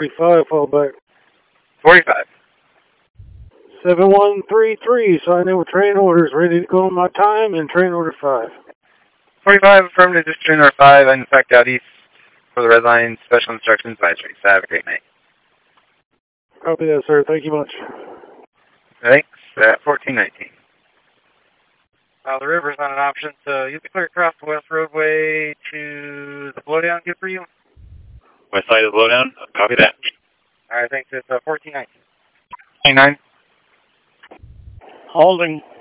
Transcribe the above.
45, fall back. 45. 7133, sign in with train orders, ready to go on my time, and train order 5. 45, affirmative, just train order 5, and effect out east for the red line, special instructions advisory. So have a great night. Copy that, sir. Thank you much. Thanks. 1419. The river's not an option, so you'll be clear across the west roadway to the blowdown. Good for you? West side of the blowdown? Copy that. All right, thanks. It's 1419. 29. Holding.